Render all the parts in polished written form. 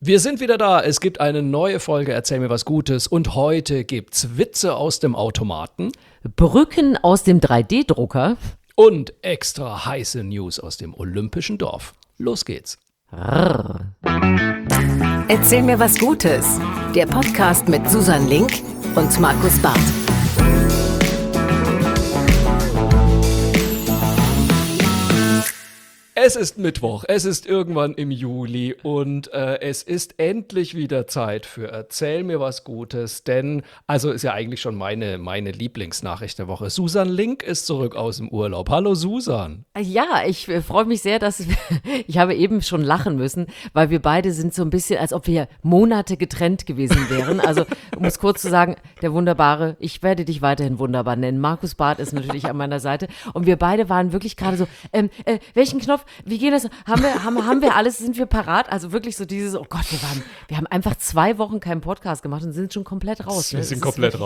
Wir sind wieder da. Es gibt eine neue Folge Erzähl mir was Gutes und heute gibt's Witze aus dem Automaten, Brücken aus dem 3D-Drucker und extra heiße News aus dem Olympischen Dorf. Los geht's. Erzähl mir was Gutes. Der Podcast mit Susan Link und Markus Barth. Es ist Mittwoch, es ist irgendwann im Juli und es ist endlich wieder Zeit für Erzähl mir was Gutes, denn, also ist ja eigentlich schon meine Lieblingsnachricht der Woche. Susan Link ist zurück aus dem Urlaub. Hallo Susan. Ja, ich freue mich sehr, ich habe eben schon lachen müssen, weil wir beide sind so ein bisschen, als ob wir Monate getrennt gewesen wären. Also, um es kurz zu sagen, der Wunderbare, ich werde dich weiterhin wunderbar nennen. Markus Barth ist natürlich an meiner Seite und wir beide waren wirklich gerade so, welchen Knopf? Wie geht das? Haben wir alles? Sind wir parat? Also wirklich so dieses, oh Gott, wir haben einfach 2 Wochen keinen Podcast gemacht und sind schon komplett raus. Wir sind komplett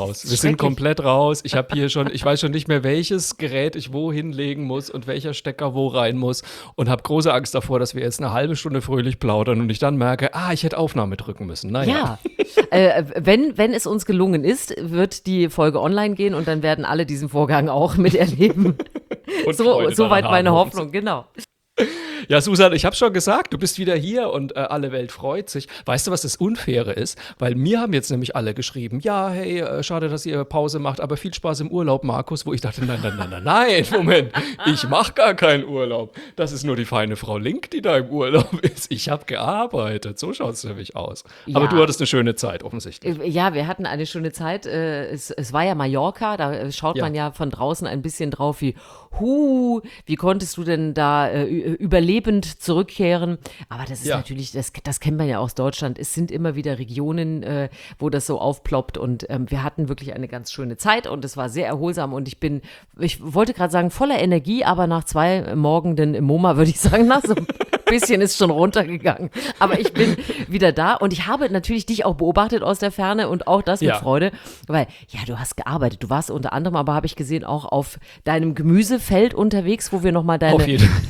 raus. Ich habe hier schon, ich weiß schon nicht mehr, welches Gerät ich wo hinlegen muss und welcher Stecker wo rein muss und habe große Angst davor, dass wir jetzt eine halbe Stunde fröhlich plaudern und ich dann merke, ich hätte Aufnahme drücken müssen. Naja. Ja, wenn es uns gelungen ist, wird die Folge online gehen und dann werden alle diesen Vorgang auch miterleben. Und Soweit meine Hoffnung, genau. Ja, Susan, ich habe schon gesagt, du bist wieder hier und alle Welt freut sich. Weißt du, was das Unfaire ist? Weil mir haben jetzt nämlich alle geschrieben, ja, hey, schade, dass ihr Pause macht, aber viel Spaß im Urlaub, Markus. Wo ich dachte, nein, Moment, ich mache gar keinen Urlaub. Das ist nur die feine Frau Link, die da im Urlaub ist. Ich habe gearbeitet, so schaut es nämlich aus. Ja. Aber du hattest eine schöne Zeit, offensichtlich. Ja, wir hatten eine schöne Zeit. Es war ja Mallorca, da schaut man ja von draußen ein bisschen drauf wie konntest du denn da überlebend zurückkehren? Aber das ist natürlich, das kennt man ja aus Deutschland. Es sind immer wieder Regionen, wo das so aufploppt und wir hatten wirklich eine ganz schöne Zeit und es war sehr erholsam und ich wollte gerade sagen, voller Energie, aber nach 2 Morgenden im MoMA würde ich sagen, so ein bisschen ist schon runtergegangen. Aber ich bin wieder da und ich habe natürlich dich auch beobachtet aus der Ferne und auch das mit Freude, weil, du hast gearbeitet. Du warst unter anderem, aber habe ich gesehen, auch auf deinem Gemüsefeld unterwegs, wo wir nochmal deine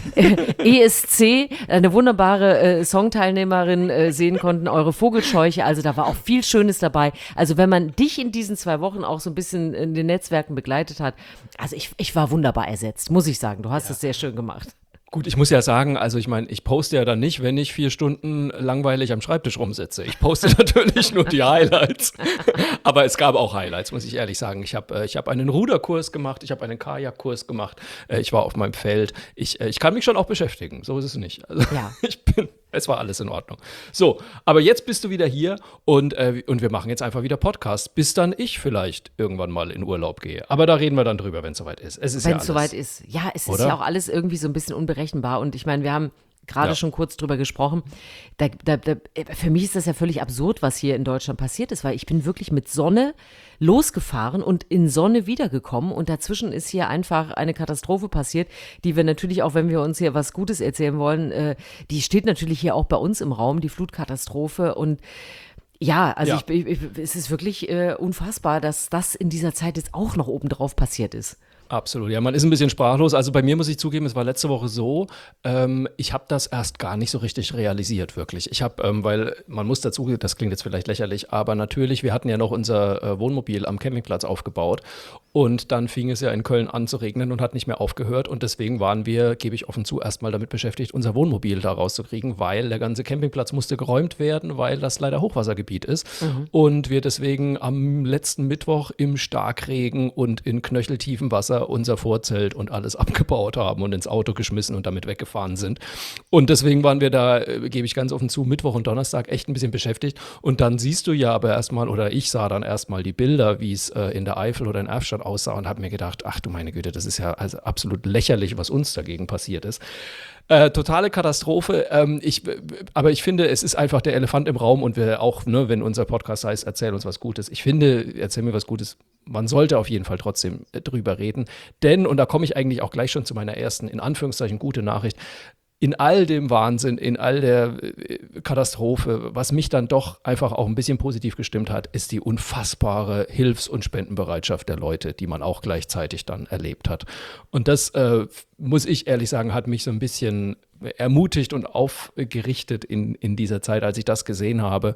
ESC, eine wunderbare Songteilnehmerin sehen konnten, eure Vogelscheuche, also da war auch viel Schönes dabei. Also wenn man dich in diesen 2 Wochen auch so ein bisschen in den Netzwerken begleitet hat, also ich war wunderbar ersetzt, muss ich sagen. Du hast es sehr schön gemacht. Gut, ich muss ja sagen, also ich meine, ich poste ja dann nicht, wenn ich 4 Stunden langweilig am Schreibtisch rumsitze. Ich poste natürlich nur die Highlights. Aber es gab auch Highlights, muss ich ehrlich sagen. Ich hab einen Ruderkurs gemacht, ich habe einen Kajakkurs gemacht, ich war auf meinem Feld. Ich kann mich schon auch beschäftigen, so ist es nicht. Also es war alles in Ordnung. So, aber jetzt bist du wieder hier und wir machen jetzt einfach wieder Podcasts, bis dann ich vielleicht irgendwann mal in Urlaub gehe. Aber da reden wir dann drüber, wenn es soweit ist. Wenn es soweit ist. Ja, es ist ja auch alles irgendwie so ein bisschen unberechenbar und ich meine, wir haben gerade schon kurz drüber gesprochen. Für mich ist das ja völlig absurd, was hier in Deutschland passiert ist, weil ich bin wirklich mit Sonne losgefahren und in Sonne wiedergekommen und dazwischen ist hier einfach eine Katastrophe passiert, die wir natürlich auch, wenn wir uns hier was Gutes erzählen wollen, die steht natürlich hier auch bei uns im Raum, die Flutkatastrophe und es ist wirklich unfassbar, dass das in dieser Zeit jetzt auch noch obendrauf passiert ist. Absolut, ja, man ist ein bisschen sprachlos. Also bei mir muss ich zugeben, es war letzte Woche so, ich habe das erst gar nicht so richtig realisiert, wirklich. Ich habe, weil man muss dazu, das klingt jetzt vielleicht lächerlich, aber natürlich, wir hatten ja noch unser Wohnmobil am Campingplatz aufgebaut und dann fing es ja in Köln an zu regnen und hat nicht mehr aufgehört und deswegen waren wir, gebe ich offen zu, erstmal damit beschäftigt, unser Wohnmobil da rauszukriegen, weil der ganze Campingplatz musste geräumt werden, weil das leider Hochwassergebiet ist und wir deswegen am letzten Mittwoch im Starkregen und in knöcheltiefem Wasser unser Vorzelt und alles abgebaut haben und ins Auto geschmissen und damit weggefahren sind. Und deswegen waren wir da, gebe ich ganz offen zu, Mittwoch und Donnerstag echt ein bisschen beschäftigt. Und dann siehst du ja aber erstmal, oder ich sah dann erstmal die Bilder, wie es in der Eifel oder in Erftstadt aussah und habe mir gedacht, ach du meine Güte, das ist ja also absolut lächerlich, was uns dagegen passiert ist. Totale Katastrophe, aber ich finde, es ist einfach der Elefant im Raum und wir auch, ne, wenn unser Podcast heißt, erzähl uns was Gutes. Ich finde, erzähl mir was Gutes, man sollte auf jeden Fall trotzdem drüber reden, denn, und da komme ich eigentlich auch gleich schon zu meiner ersten, in Anführungszeichen, gute Nachricht, in all dem Wahnsinn, in all der Katastrophe, was mich dann doch einfach auch ein bisschen positiv gestimmt hat, ist die unfassbare Hilfs- und Spendenbereitschaft der Leute, die man auch gleichzeitig dann erlebt hat. Und das, muss ich ehrlich sagen, hat mich so ein bisschen ermutigt und aufgerichtet in dieser Zeit, als ich das gesehen habe.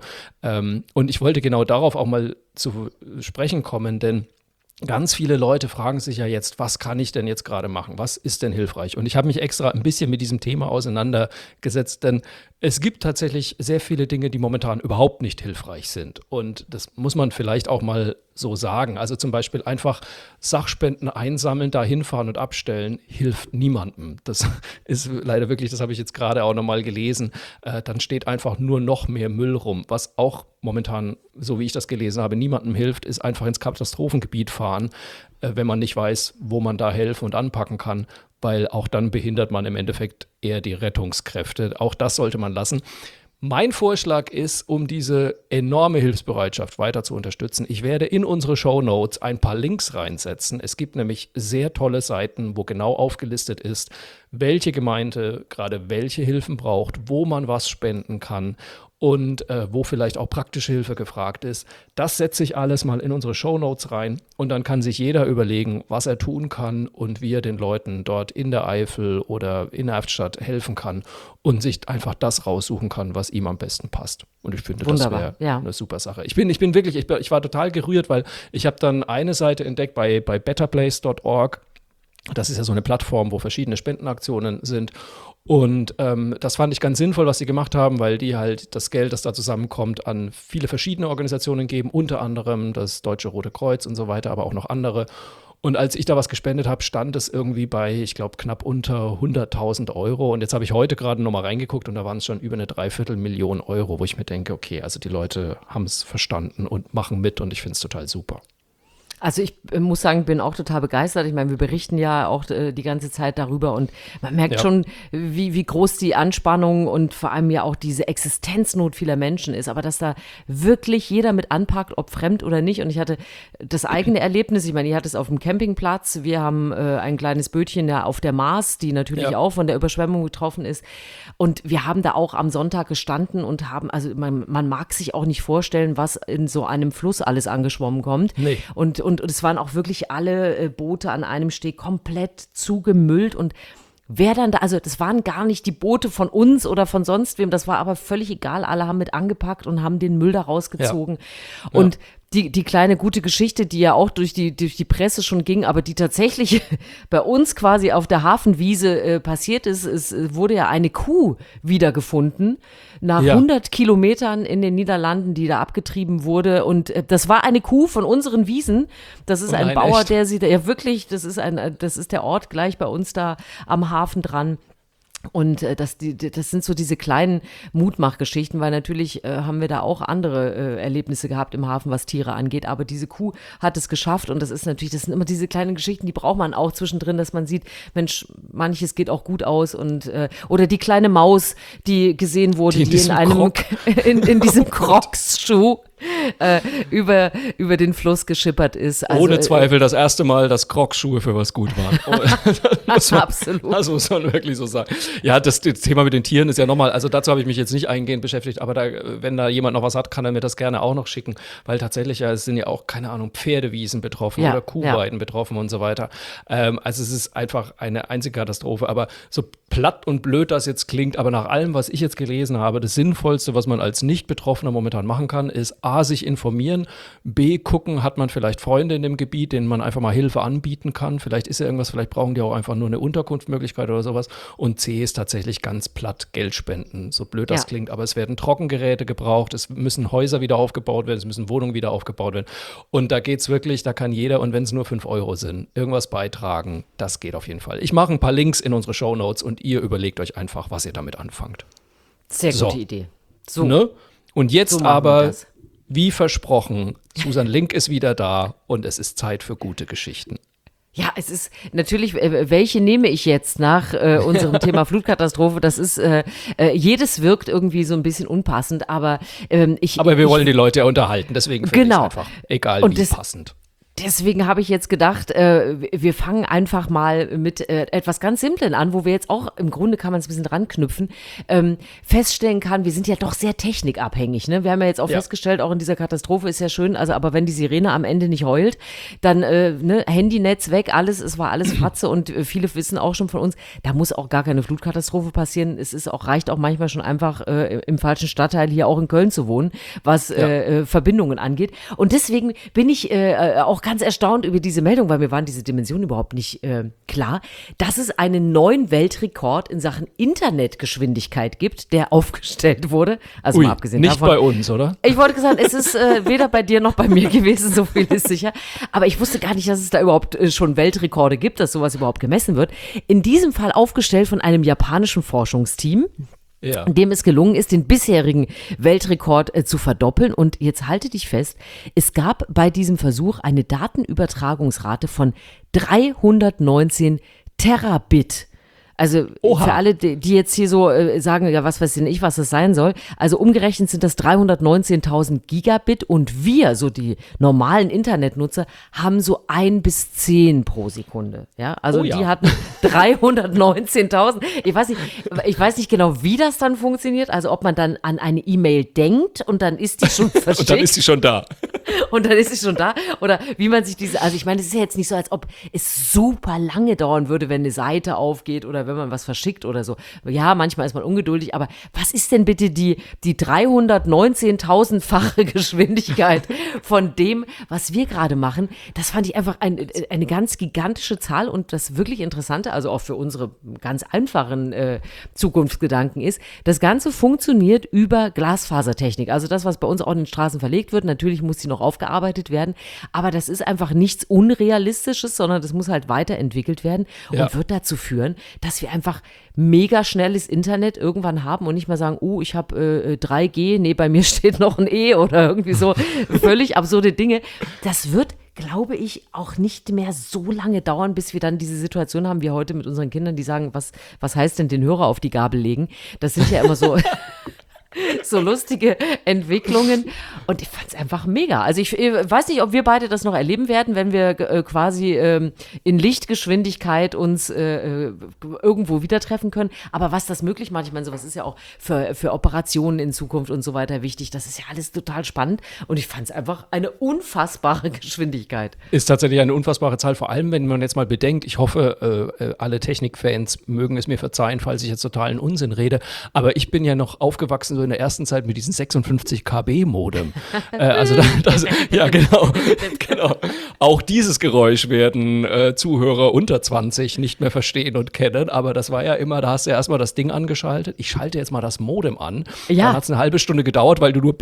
Und ich wollte genau darauf auch mal zu sprechen kommen, denn ganz viele Leute fragen sich ja jetzt, was kann ich denn jetzt gerade machen? Was ist denn hilfreich? Und ich habe mich extra ein bisschen mit diesem Thema auseinandergesetzt, denn es gibt tatsächlich sehr viele Dinge, die momentan überhaupt nicht hilfreich sind. Und das muss man vielleicht auch mal so sagen. Also zum Beispiel einfach Sachspenden einsammeln, da hinfahren und abstellen, hilft niemandem. Das ist leider wirklich, das habe ich jetzt gerade auch nochmal gelesen. Dann steht einfach nur noch mehr Müll rum. Was auch momentan, so wie ich das gelesen habe, niemandem hilft, ist einfach ins Katastrophengebiet fahren, wenn man nicht weiß, wo man da helfen und anpacken kann, weil auch dann behindert man im Endeffekt eher die Rettungskräfte. Auch das sollte man lassen. Mein Vorschlag ist, um diese enorme Hilfsbereitschaft weiter zu unterstützen, ich werde in unsere Shownotes ein paar Links reinsetzen. Es gibt nämlich sehr tolle Seiten, wo genau aufgelistet ist, welche Gemeinde gerade welche Hilfen braucht, wo man was spenden kann und wo vielleicht auch praktische Hilfe gefragt ist. Das setze ich alles mal in unsere Shownotes rein und dann kann sich jeder überlegen, was er tun kann und wie er den Leuten dort in der Eifel oder in Erftstadt helfen kann und sich einfach das raussuchen kann, was ihm am besten passt. Und ich finde, Wunderbar, das wäre eine super Sache. Ich war total gerührt, weil ich habe dann eine Seite entdeckt bei betterplace.org. Das ist ja so eine Plattform, wo verschiedene Spendenaktionen sind. Und das fand ich ganz sinnvoll, was sie gemacht haben, weil die halt das Geld, das da zusammenkommt, an viele verschiedene Organisationen geben, unter anderem das Deutsche Rote Kreuz und so weiter, aber auch noch andere. Und als ich da was gespendet habe, stand es irgendwie bei, ich glaube, knapp unter 100.000 Euro. Und jetzt habe ich heute gerade nochmal reingeguckt und da waren es schon über eine 250.000 Euro, wo ich mir denke, okay, also die Leute haben es verstanden und machen mit und ich finde es total super. Also ich muss sagen, bin auch total begeistert. Ich meine, wir berichten ja auch die ganze Zeit darüber und man merkt schon, wie groß die Anspannung und vor allem ja auch diese Existenznot vieler Menschen ist. Aber dass da wirklich jeder mit anpackt, ob fremd oder nicht. Und ich hatte das eigene Erlebnis, ich meine, ich hatte es auf dem Campingplatz. Wir haben ein kleines Bötchen ja auf der Maas, die natürlich auch von der Überschwemmung betroffen ist. Und wir haben da auch am Sonntag gestanden und haben, also man mag sich auch nicht vorstellen, was in so einem Fluss alles angeschwommen kommt. Nee. Und es waren auch wirklich alle Boote an einem Steg komplett zugemüllt und wer dann da, also das waren gar nicht die Boote von uns oder von sonst wem, das war aber völlig egal, alle haben mit angepackt und haben den Müll da rausgezogen. Ja. Und die kleine gute Geschichte, die ja auch durch die Presse schon ging, aber die tatsächlich bei uns quasi auf der Hafenwiese passiert ist, es wurde ja eine Kuh wiedergefunden nach 100 Kilometern in den Niederlanden, die da abgetrieben wurde und das war eine Kuh von unseren Wiesen. Das ist ein Bauer, echt? Der sie da, ja wirklich, das ist der Ort gleich bei uns da am Hafen dran. Und das sind so diese kleinen Mutmachgeschichten, weil natürlich haben wir da auch andere Erlebnisse gehabt im Hafen, was Tiere angeht, aber diese Kuh hat es geschafft und das sind immer diese kleinen Geschichten, die braucht man auch zwischendrin, dass man sieht, Mensch, manches geht auch gut aus und oder die kleine Maus, die gesehen wurde, die in diesem Crocs-Schuh über den Fluss geschippert ist. Also, ohne Zweifel das erste Mal, dass Crocs-Schuhe für was gut waren. Absolut. Das muss man wirklich so sagen. Ja, das Thema mit den Tieren ist ja nochmal, also dazu habe ich mich jetzt nicht eingehend beschäftigt, aber wenn da jemand noch was hat, kann er mir das gerne auch noch schicken, weil tatsächlich es sind ja auch, keine Ahnung, Pferdewiesen betroffen oder Kuhweiden betroffen und so weiter. Also es ist einfach eine einzige Katastrophe, aber so platt und blöd das jetzt klingt, aber nach allem, was ich jetzt gelesen habe, das Sinnvollste, was man als Nicht-Betroffener momentan machen kann, ist A, sich informieren, B, gucken, hat man vielleicht Freunde in dem Gebiet, denen man einfach mal Hilfe anbieten kann, vielleicht ist ja irgendwas, vielleicht brauchen die auch einfach nur eine Unterkunftsmöglichkeit oder sowas und C ist tatsächlich ganz platt Geld spenden, so blöd das klingt, aber es werden Trockengeräte gebraucht, es müssen Häuser wieder aufgebaut werden, es müssen Wohnungen wieder aufgebaut werden und da geht's wirklich, da kann jeder und wenn es nur 5 Euro sind, irgendwas beitragen, das geht auf jeden Fall. Ich mache ein paar Links in unsere Shownotes und ihr überlegt euch einfach, was ihr damit anfangt. Sehr gute Idee. So. Ne? Und jetzt so aber, wie versprochen, Susan Link ist wieder da und es ist Zeit für gute Geschichten. Ja, es ist natürlich, welche nehme ich jetzt nach unserem Thema Flutkatastrophe? Das ist, jedes wirkt irgendwie so ein bisschen unpassend, aber Aber wir wollen die Leute ja unterhalten, deswegen finde ich es einfach, egal und wie passend. deswegen habe ich jetzt gedacht, wir fangen einfach mal mit etwas ganz Simplen an, wo wir jetzt auch, im Grunde kann man es ein bisschen dran knüpfen, feststellen kann, wir sind ja doch sehr technikabhängig. Ne? Wir haben ja jetzt auch festgestellt, auch in dieser Katastrophe ist ja schön, also aber wenn die Sirene am Ende nicht heult, dann Handynetz weg, es war alles Fratze und viele wissen auch schon von uns, da muss auch gar keine Flutkatastrophe passieren. Reicht auch manchmal schon einfach im falschen Stadtteil hier auch in Köln zu wohnen, was Verbindungen angeht. Und deswegen bin ich auch ganz erstaunt über diese Meldung, weil mir waren diese Dimensionen überhaupt nicht klar, dass es einen neuen Weltrekord in Sachen Internetgeschwindigkeit gibt, der aufgestellt wurde. Also mal abgesehen nicht davon. Bei uns, oder? Ich wollte sagen, es ist weder bei dir noch bei mir gewesen, so viel ist sicher. Aber ich wusste gar nicht, dass es da überhaupt schon Weltrekorde gibt, dass sowas überhaupt gemessen wird. In diesem Fall aufgestellt von einem japanischen Forschungsteam. Ja. Dem es gelungen ist, den bisherigen Weltrekord zu verdoppeln. Und jetzt halte dich fest, es gab bei diesem Versuch eine Datenübertragungsrate von 319 Terabit. Also für alle, die jetzt hier so sagen, ja, was weiß ich, was das sein soll. Also umgerechnet sind das 319.000 Gigabit und wir, so die normalen Internetnutzer, haben so 1 bis 10 pro Sekunde. Ja, also die hatten 319.000. Ich weiß nicht genau, wie das dann funktioniert. Also ob man dann an eine E-Mail denkt und dann ist die schon verschickt. Und dann ist sie schon da. Und dann ist sie schon da. Oder wie man sich also ich meine, es ist ja jetzt nicht so, als ob es super lange dauern würde, wenn eine Seite aufgeht oder wenn man was verschickt oder so. Ja, manchmal ist man ungeduldig, aber was ist denn bitte die 319.000-fache Geschwindigkeit von dem, was wir gerade machen? Das fand ich einfach eine ganz gigantische Zahl und das wirklich Interessante, also auch für unsere ganz einfachen Zukunftsgedanken ist, das Ganze funktioniert über Glasfasertechnik. Also das, was bei uns auch in den Straßen verlegt wird, natürlich muss die noch aufgearbeitet werden, aber das ist einfach nichts Unrealistisches, sondern das muss halt weiterentwickelt werden und wird dazu führen, dass wir einfach mega schnelles Internet irgendwann haben und nicht mehr sagen, ich habe 3G, nee, bei mir steht noch ein E oder irgendwie so völlig absurde Dinge. Das wird, glaube ich, auch nicht mehr so lange dauern, bis wir dann diese Situation haben wie heute mit unseren Kindern, die sagen, was heißt denn den Hörer auf die Gabel legen? Das sind ja immer so so lustige Entwicklungen und ich fand es einfach mega. Also ich weiß nicht, ob wir beide das noch erleben werden, wenn wir quasi in Lichtgeschwindigkeit uns irgendwo wieder treffen können, aber was das möglich macht, ich meine, sowas ist ja auch für Operationen in Zukunft und so weiter wichtig, das ist ja alles total spannend und ich fand es einfach eine unfassbare Geschwindigkeit. Ist tatsächlich eine unfassbare Zahl, vor allem, wenn man jetzt mal bedenkt, ich hoffe, alle Technikfans mögen es mir verzeihen, falls ich jetzt totalen Unsinn rede, aber ich bin ja noch aufgewachsen so in der ersten Zeit mit diesem 56 KB Modem. Also ja, genau. Auch dieses Geräusch werden Zuhörer unter 20 nicht mehr verstehen und kennen, aber das war ja immer, da hast du ja erstmal das Ding angeschaltet. Ich schalte jetzt mal das Modem an. Ja. Dann hat es eine halbe Stunde gedauert, weil du nur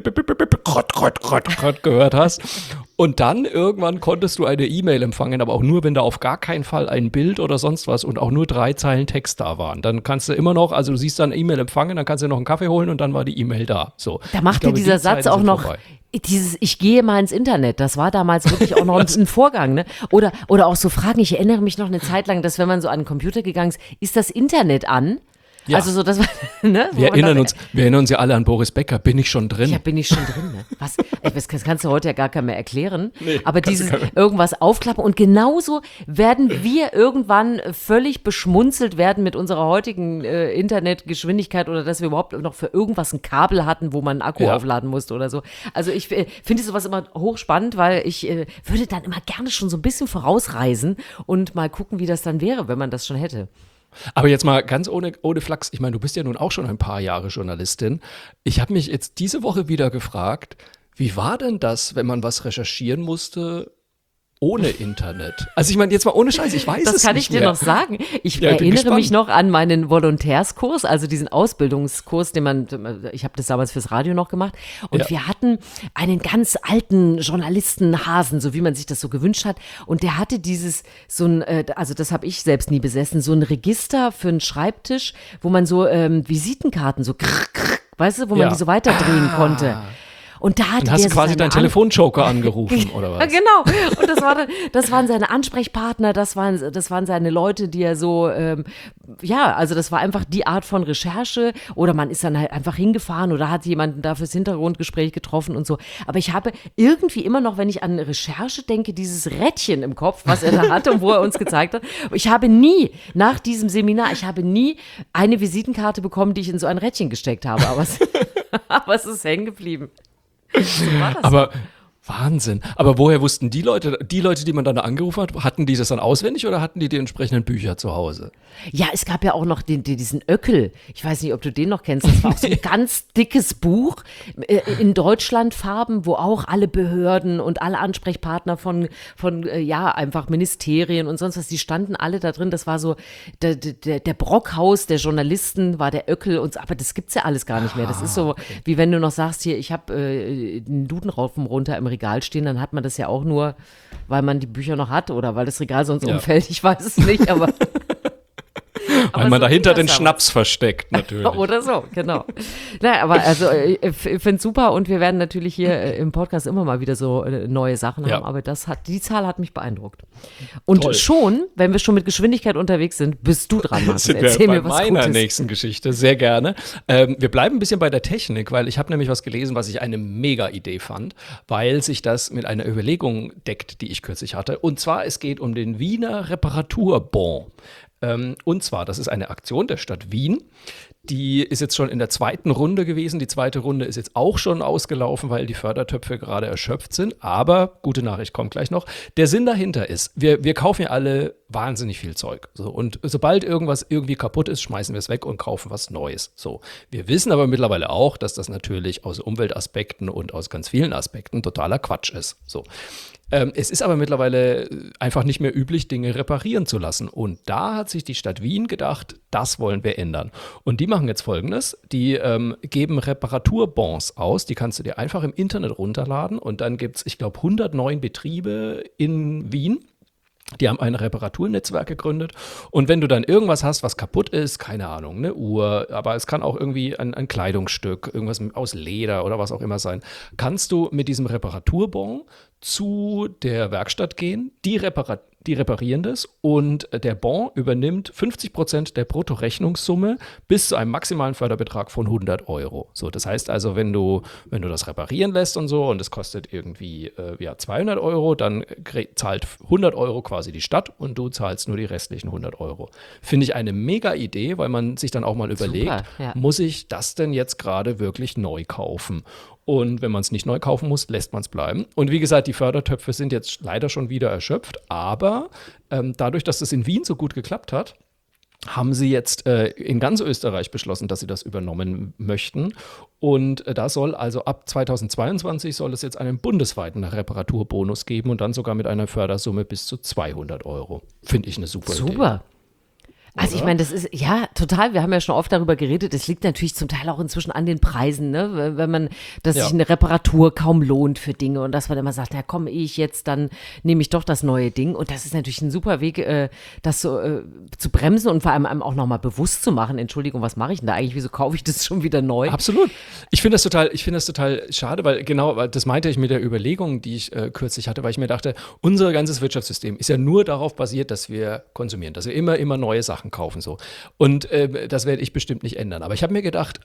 krott gehört hast. Und dann irgendwann konntest du eine E-Mail empfangen, aber auch nur, wenn da auf gar keinen Fall ein Bild oder sonst was und auch nur 3 Zeilen Text da waren. Dann kannst du immer noch, also du siehst dann E-Mail empfangen, dann kannst du noch einen Kaffee holen und dann war die E-Mail da. So. Da macht dir dieser Satz auch noch dieses ich gehe mal ins Internet, das war damals wirklich auch noch ein Vorgang, ne? Oder auch so Fragen, ich erinnere mich noch eine Zeit lang, dass wenn man so an den Computer gegangen ist das Internet an? Ja. Also so, das war, ne? Wir erinnern uns ja alle an Boris Becker, bin ich schon drin? Ja, bin ich schon drin, ne? Das kannst du heute ja gar keiner mehr erklären. Nee, aber dieses irgendwas aufklappen und genauso werden wir irgendwann völlig beschmunzelt werden mit unserer heutigen Internetgeschwindigkeit oder dass wir überhaupt noch für irgendwas ein Kabel hatten, wo man einen Akku aufladen musste oder so. Also ich finde sowas immer hochspannend, weil ich würde dann immer gerne schon so ein bisschen vorausreisen und mal gucken, wie das dann wäre, wenn man das schon hätte. Aber jetzt mal ganz ohne Flachs, ich meine, du bist ja nun auch schon ein paar Jahre Journalistin. Ich habe mich jetzt diese Woche wieder gefragt, wie war denn das, wenn man was recherchieren musste ohne Internet? Also ich meine, jetzt mal ohne Scheiß, ich weiß es nicht mehr. Das kann ich dir noch sagen. Ich erinnere mich noch an meinen Volontärskurs, also diesen Ausbildungskurs, ich habe das damals fürs Radio noch gemacht und wir hatten einen ganz alten Journalistenhasen, so wie man sich das so gewünscht hat und der hatte also das habe ich selbst nie besessen, so ein Register für einen Schreibtisch, wo man so Visitenkarten so weißt du, wo man die so weiterdrehen konnte. Und da hatte Dann hast der du quasi deinen Telefonjoker angerufen, oder was? Ja, genau. Und das waren seine Ansprechpartner, das waren seine Leute, die er so, also das war einfach die Art von Recherche. Oder man ist dann halt einfach hingefahren oder hat jemanden da fürs Hintergrundgespräch getroffen und so. Aber ich habe irgendwie immer noch, wenn ich an Recherche denke, dieses Rädchen im Kopf, was er da hatte und wo er uns gezeigt hat. Ich habe nie, nach diesem Seminar, eine Visitenkarte bekommen, die ich in so ein Rädchen gesteckt habe. Aber es ist hängen geblieben. So war das. Aber Wahnsinn. Aber woher wussten die Leute, die man dann angerufen hat, hatten die das dann auswendig oder hatten die entsprechenden Bücher zu Hause? Ja, es gab ja auch noch diesen Öckel. Ich weiß nicht, ob du den noch kennst. Das war auch so ein ganz dickes Buch in Deutschlandfarben, wo auch alle Behörden und alle Ansprechpartner von einfach Ministerien und sonst was, die standen alle da drin. Das war so der Brockhaus der Journalisten, war der Öckel. Aber das gibt's ja alles gar nicht mehr. Das ist so, wie wenn du noch sagst, hier, ich habe einen Duden rauf und runter im Regal stehen, dann hat man das ja auch nur, weil man die Bücher noch hat oder weil das Regal sonst umfällt. Ich weiß es nicht, aber weil man so dahinter den Schnaps versteckt, natürlich. Oder so, genau. Naja, aber also ich finde es super und wir werden natürlich hier im Podcast immer mal wieder so neue Sachen haben, aber die Zahl hat mich beeindruckt. Und Toll. schon, wenn wir schon mit Geschwindigkeit unterwegs sind, bist du dran, Markus. Erzähl mir was meiner nächsten Geschichte, sehr gerne. Wir bleiben ein bisschen bei der Technik, weil ich habe nämlich was gelesen, was ich eine Mega-Idee fand, weil sich das mit einer Überlegung deckt, die ich kürzlich hatte. Und zwar, es geht um den Wiener Reparaturbon. Und zwar, das ist eine Aktion der Stadt Wien. Die ist jetzt schon in der zweiten Runde gewesen. Die zweite Runde ist jetzt auch schon ausgelaufen, weil die Fördertöpfe gerade erschöpft sind. Aber, gute Nachricht kommt gleich noch, der Sinn dahinter ist, wir kaufen ja alle wahnsinnig viel Zeug. So, und sobald irgendwas irgendwie kaputt ist, schmeißen wir es weg und kaufen was Neues. So, wir wissen aber mittlerweile auch, dass das natürlich aus Umweltaspekten und aus ganz vielen Aspekten totaler Quatsch ist. So. Es ist aber mittlerweile einfach nicht mehr üblich, Dinge reparieren zu lassen. Und da hat sich die Stadt Wien gedacht, das wollen wir ändern. Und die machen jetzt Folgendes, die geben Reparaturbons aus, die kannst du dir einfach im Internet runterladen und dann gibt es, ich glaube, 109 Betriebe in Wien. Die haben ein Reparaturnetzwerk gegründet und wenn du dann irgendwas hast, was kaputt ist, keine Ahnung, eine Uhr, aber es kann auch irgendwie ein Kleidungsstück, irgendwas aus Leder oder was auch immer sein, kannst du mit diesem Reparaturbon zu der Werkstatt gehen, die reparieren das und der Bon übernimmt 50% der Bruttorechnungssumme bis zu einem maximalen Förderbetrag von 100 Euro. So, das heißt also, wenn du das reparieren lässt und so und es kostet irgendwie 200 Euro, dann zahlt 100 Euro quasi die Stadt und du zahlst nur die restlichen 100 Euro. Finde ich eine mega Idee, weil man sich dann auch mal überlegt, muss ich das denn jetzt gerade wirklich neu kaufen? Und wenn man es nicht neu kaufen muss, lässt man es bleiben. Und wie gesagt, die Fördertöpfe sind jetzt leider schon wieder erschöpft. Aber dadurch, dass das in Wien so gut geklappt hat, haben sie jetzt in ganz Österreich beschlossen, dass sie das übernommen möchten. Und da soll also ab 2022 soll es jetzt einen bundesweiten Reparaturbonus geben und dann sogar mit einer Fördersumme bis zu 200 Euro. Finde ich eine super Idee. Super. Also ich meine, das ist, ja, total, wir haben ja schon oft darüber geredet, es liegt natürlich zum Teil auch inzwischen an den Preisen, ne? Wenn man, dass sich eine Reparatur kaum lohnt für Dinge und dass man immer sagt, ja komm dann nehme ich doch das neue Ding und das ist natürlich ein super Weg, das so zu bremsen und vor allem einem auch nochmal bewusst zu machen, Entschuldigung, was mache ich denn da eigentlich, wieso kaufe ich das schon wieder neu? Absolut. Ich finde das total schade, weil das meinte ich mit der Überlegung, die ich kürzlich hatte, weil ich mir dachte, unser ganzes Wirtschaftssystem ist ja nur darauf basiert, dass wir konsumieren, dass wir immer neue Sachen kaufen. So. Und das werde ich bestimmt nicht ändern. Aber ich habe mir gedacht,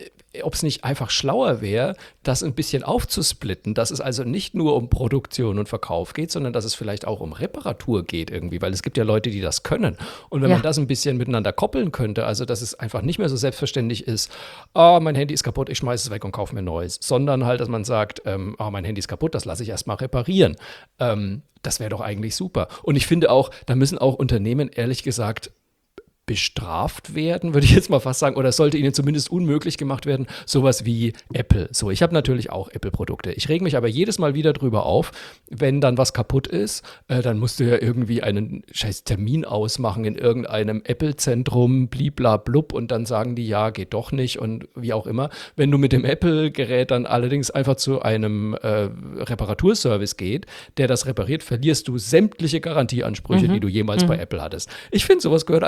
ob es nicht einfach schlauer wäre, das ein bisschen aufzusplitten, dass es also nicht nur um Produktion und Verkauf geht, sondern dass es vielleicht auch um Reparatur geht irgendwie, weil es gibt ja Leute, die das können. Und wenn man das ein bisschen miteinander koppeln könnte, also dass es einfach nicht mehr so selbstverständlich ist, mein Handy ist kaputt, ich schmeiße es weg und kaufe mir neues, sondern halt, dass man sagt, mein Handy ist kaputt, das lasse ich erstmal reparieren. Das wäre doch eigentlich super. Und ich finde auch, da müssen auch Unternehmen, ehrlich gesagt, bestraft werden, würde ich jetzt mal fast sagen, oder es sollte ihnen zumindest unmöglich gemacht werden, sowas wie Apple. So, ich habe natürlich auch Apple-Produkte. Ich rege mich aber jedes Mal wieder drüber auf, wenn dann was kaputt ist, dann musst du ja irgendwie einen scheiß Termin ausmachen in irgendeinem Apple-Zentrum, bliblablub, und dann sagen die, ja, geht doch nicht und wie auch immer. Wenn du mit dem Apple-Gerät dann allerdings einfach zu einem Reparaturservice geht, der das repariert, verlierst du sämtliche Garantieansprüche, die du jemals bei Apple hattest. Ich finde, sowas gehört einfach verboten.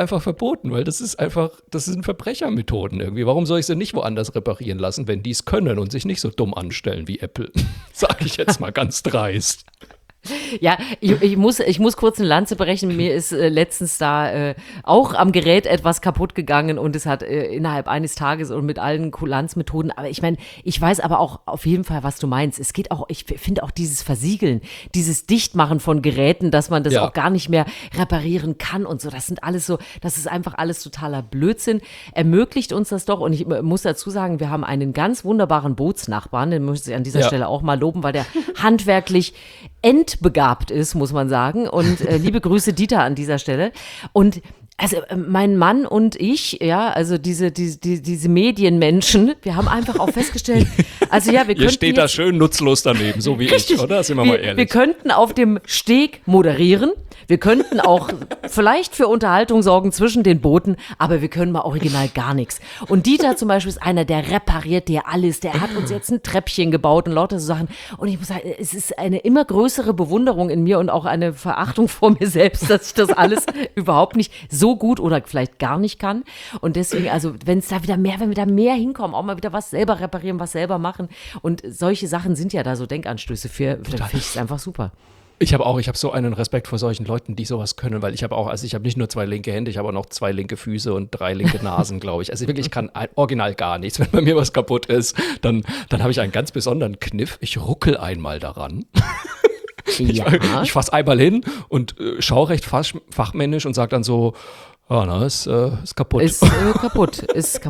verboten, weil das sind Verbrechermethoden irgendwie. Warum soll ich sie nicht woanders reparieren lassen, wenn die es können und sich nicht so dumm anstellen wie Apple? Sage ich jetzt mal ganz dreist. Ja, ich muss kurz eine Lanze brechen. Mir ist letztens da auch am Gerät etwas kaputt gegangen und es hat innerhalb eines Tages und mit allen Kulanzmethoden. Aber ich meine, ich weiß aber auch auf jeden Fall, was du meinst. Es geht auch, ich finde auch dieses Versiegeln, dieses Dichtmachen von Geräten, dass man das auch gar nicht mehr reparieren kann und so. Das ist einfach alles totaler Blödsinn. Ermöglicht uns das doch. Und ich muss dazu sagen, wir haben einen ganz wunderbaren Bootsnachbarn, den muss ich an dieser Stelle auch mal loben, weil der handwerklich endbegabt ist, muss man sagen. Und liebe Grüße, Dieter, an dieser Stelle. Und also mein Mann und ich, ja, also diese Medienmenschen, wir haben einfach auch festgestellt, also ja, wir könnten Ihr steht da schön nutzlos daneben, so wie ich, oder? Sind wir mal ehrlich. Wir könnten auf dem Steg moderieren, wir könnten auch vielleicht für Unterhaltung sorgen zwischen den Booten, aber wir können mal original gar nichts. Und Dieter zum Beispiel ist einer, der repariert dir alles, der hat uns jetzt ein Treppchen gebaut und lauter so Sachen. Und ich muss sagen, es ist eine immer größere Bewunderung in mir und auch eine Verachtung vor mir selbst, dass ich das alles überhaupt nicht so gut oder vielleicht gar nicht kann. Und deswegen, also wenn wir da mehr hinkommen, auch mal wieder was selber reparieren, was selber machen. Und solche Sachen sind ja da so Denkanstöße für, dann finde ich es einfach super. Ich habe so einen Respekt vor solchen Leuten, die sowas können, weil ich habe nicht nur 2 linke Hände, ich habe auch noch 2 linke Füße und 3 linke Nasen, glaube ich. Also wirklich, ich kann original gar nichts. Wenn bei mir was kaputt ist, dann habe ich einen ganz besonderen Kniff. Ich ruckel einmal daran. Ja. Ich fasse einmal hin und schaue recht fachmännisch und sage dann so, ist kaputt. Ist kaputt.